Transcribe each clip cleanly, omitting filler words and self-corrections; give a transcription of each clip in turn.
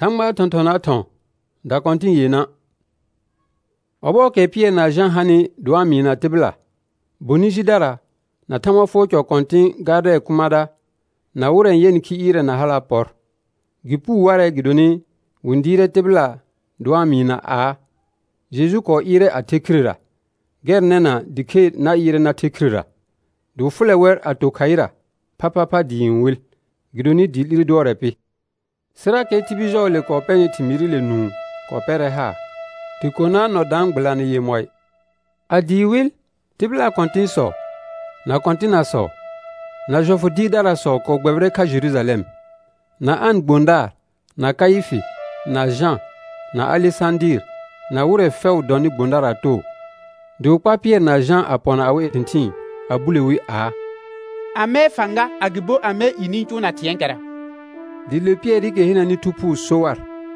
Tangba tontona ton da kontin yena. Obo ke Pierre na Jean hani doa mina tibla. Boniji dara na tangwa focho kontin gade kumada na wuren yen ki ire na hala por. Gipu ware gidoni wundire tibla doa mina a. Jesu ko ire a tekrira. Ger nena dike na ire na tekrira. Du fule wer a tokaira. Papa diin wil. Gidoni di iri dore pi. Sira ke tibijo le ko penye timiri le nu ko pere ha. Tikona no dang blani ye moy. A di wil tibla kontin so. Na kontina so. Na jofodi dara so ko gbebre ka Jerusalem. Na an gbondar, na Kaifi, na Jean, na Alexandir, na wure few doni gbondara to. Du papier na Jean apona awe tintin, abulewi a. Ame fanga agibo ame ininchu na tienkera. Di le piedi ke hina ni tupu sowar.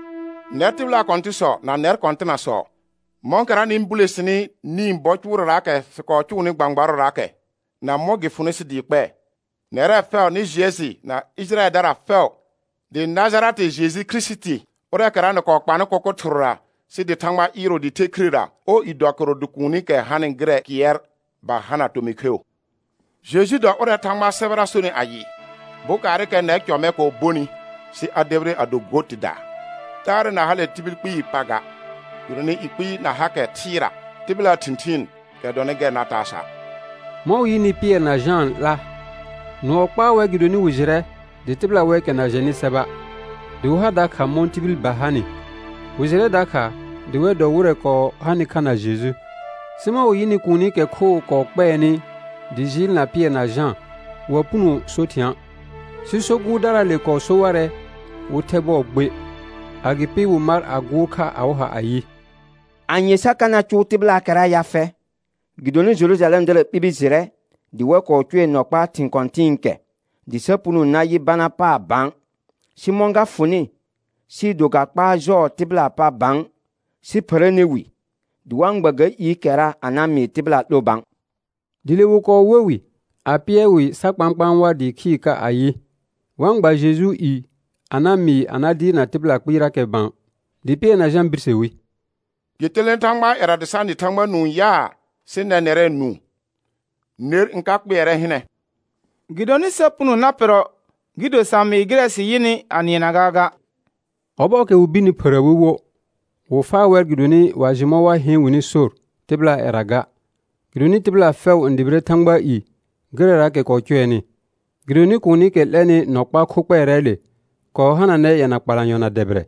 Netibla konti so na ner kontina so. Monkara ni mbulesini ni mbochwura rake fiko chuni gbangbaro rake. Na mogi funisi di kwe. Nere fel ni Jezi na Israel dara fel. De Nazareth Jésus Christi. Ore kara ne kokpane koko turra. Si de tangma iro di tekrira. O idokoro dukuni ke hanin gre kier ba hana tomikeo. Jésus do ore tangma severa soni ayi. Bukare ke nek yome ko boni. Si adebre ado gotida. Tare na hale tibil pi paga. Yuroni ikpi na hake tira. Tibila tintin ke donege Natasha. Mo yini Pierre na Jean la. No pa we gidoni wujire. De tibla we ke na jeni seba. De uha daka mon tibil bahani. Wujire daka. De we do wure ko hani kana Jésus. Sima o yini kuni ke ko kpe ni. De Gilles na Pierre na Jean. Wapunu sotian. Si sogu dara le ko soware. Wutebo gbe. Agipi wumar aguka auha ayi. Anye sakana chutibla kara yafe. Gidoni Jerusalem dele bibi zire. Di we ko chue nokpa tinkontinke. Di sepunu na yi bana pa bang. Si monga funi. Si doga pa jo tibla pa bang. Si perenewi. Di wangbaga yi kera anami tibla lo bang. Di le wuko wewi. Apie wi sakpankpanwa di ki ka ayi. Wangba Jesu i. Anami anadi na tibla kwira ke bang. Di pie na Jean birsewi. Gitelen tangma eradisani tangma nu ya. Sine nere nu. Ner nkakbe ere hine. Gidoni sepunu napero. Gido sami igresi yini anienagaga. Obo ke ubini perewiwo. Wofa wer gidoni wajimowa hin wini sur. Tibla eraga. Gidoni tibla few ndibre tangba i. Gerera ke ko chweni. Gidoni kuni ke leni nokpa kukpe erele. Ko hana ne yana kpalanyo na debre.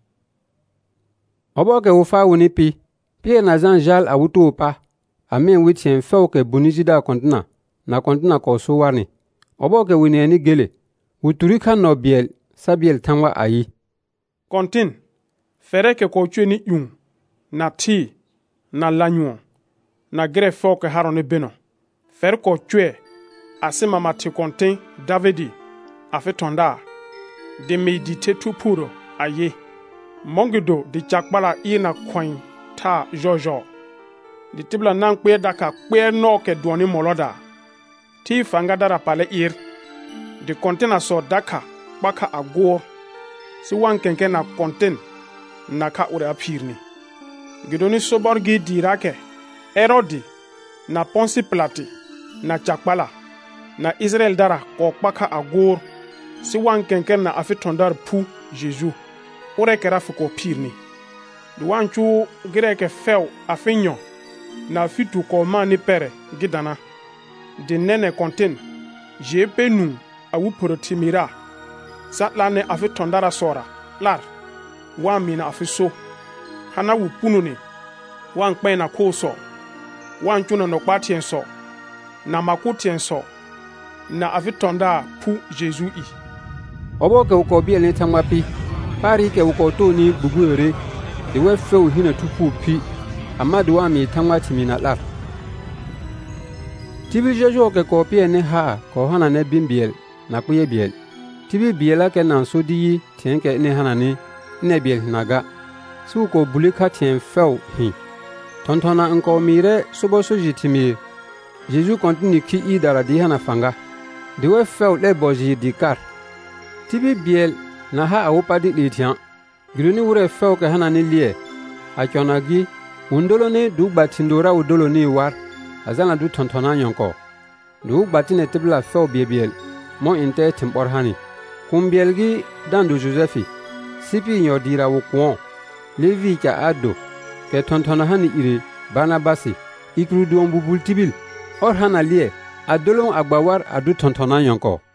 Obo ke wofa wini pi. Pie na Jean jal awutu opa. Amen witien few ke bunijida kontina. Na kontina ko suwarni. Obo ke wini eni gele. Wuturika no biel. Sabiel tangwa ayi. Kontin. Fere ke ko chweni yung. Na ti. Na lanyuon. Na gre few ke harone beno. Fere ko chwe. Asima mati kontin Davidi. Afe tonda. De medite tupuro aye. Mongido di chakbala ina coin ta jojo. Di tibla nang kwe daka kwe no ke duoni moloda. Ti fanga dara pale ir. Di kontina so daka baka agor. Si wan kenke na kontin na ka ure apirni. Gidoni soborgi di rake. Erodi na Ponsi Pilate na chakbala na Israel dara ko baka agor. Si wan kenken na afi tondar pu Jésus. Ure kera fuko pirni. Du wanchu gireke few afinyo. Na fitu ko mani pere gidana. De nene kontin. Jepe nu awu porotimira. Satlane afi tondara sora. Lar. Wan mina afi so. Hana wu pununi. Wan kpe na koso. Wan chuna nokpa tienso. Na maku tienso. Na afi tonda pu Jésus i. Obo ke uko biel ni tangwa pi. Pari ke uko to ni buguere. De we few hina tupu pi. Amadu wa mi tangwa timina lar. Tibi jojo ke ko pie ne ha. Ko hana ne bimbiel. Na kuye biel. Tibi biela ke nan so di tienke ne hana ni. Ne biel naga. Si uko bulika tien few hi. Tontona nko mire sobo soji timir. Jésus continue ki i dara di hana fanga. De we few le boji di kar. Tibi biel na ha awopadi litian. Gidoni wure few ke hana ni lie. A chona gi undolo ni du batindora udolo ni war. Azana du tontona nyonko. Du batine tibla few biebiel. Mo inte timbor hani. Kumbiel gi dandu Josefi. Sipi nyodira wukwon. Levi ka ado. Ke tontona hani ire Barnabasi. Ikru du ombubul tibil. Or hana lie. Adolon agbawar adu tontona nyonko.